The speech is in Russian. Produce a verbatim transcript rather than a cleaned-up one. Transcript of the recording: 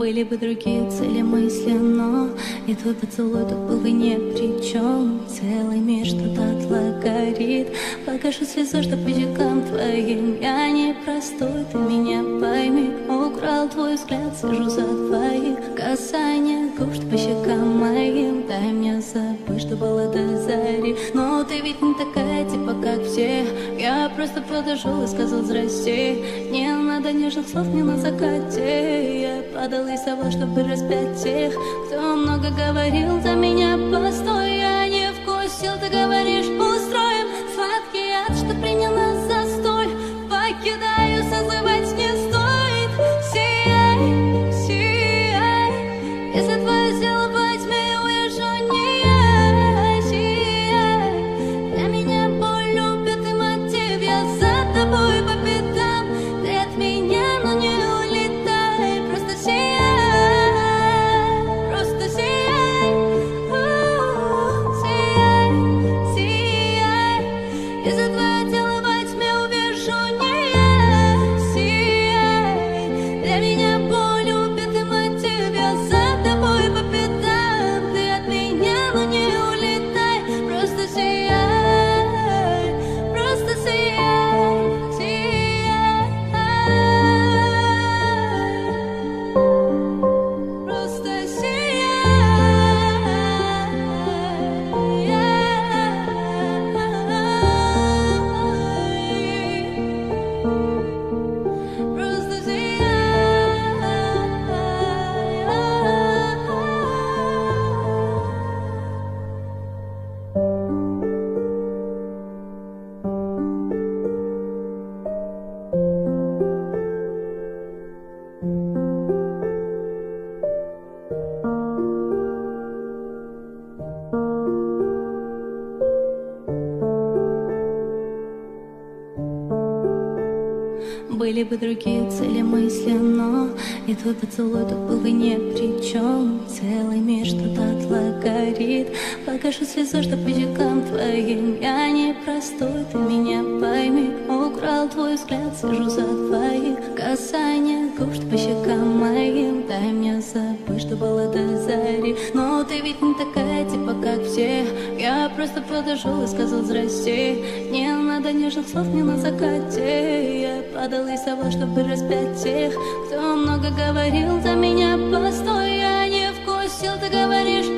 Были бы другие цели мысли, но и твой поцелуй тут был бы ни при чем. Целый мир что-то от горит. Покажу слезу, что по щекам твоим. Я не простой, ты меня пойми. Украл твой взгляд, сижу за твоих касания губ, что по щекам моим. Дай мне забыть, что было до зари. Но ты ведь не такая, типа как все. Я просто подошел и сказал здрасте. Не надо нежных слов мне на закате. Я падал из того, чтобы распять тех, кто много говорил за меня. Постой, я не вкусил, ты говоришь, устроим сладкий ад, что принял нас за столь. Покидаю, созывать не стоит. Сияй, сияй, если твое тело во тьме, увижу не я. Сияй, для меня боль, любит и мотив. Я за тобой по пятам, ты от меня, но не улетай. Просто сияй, просто сияй, у-у-у, сияй, сияй, если твое тело во тьме, увижу не я. Сияй, для меня боль, любит и мотив. Я за тобой по пятам, ты от меня, но не улетай. Просто сияй, просто сияй, сияй, просто сияй, просто сияй. Были бы другие цели мысли, но и твой поцелуй тут был бы ни при чем. Целый мир что-то от горит. Покажу слезу, что по щекам твоим. Я не простой, ты меня пойми. Украл твой взгляд, сижу за твоих касания губ, что по щекам моим. Дай мне забыть, что было до зари. Но ты ведь не такая, типа как все. Я просто подошел и сказал здрасте. Не надо нежных слов мне на закате. Я падал из того, чтобы распять тех, кто много говорил за меня. Постой, я не вкусил, ты говоришь,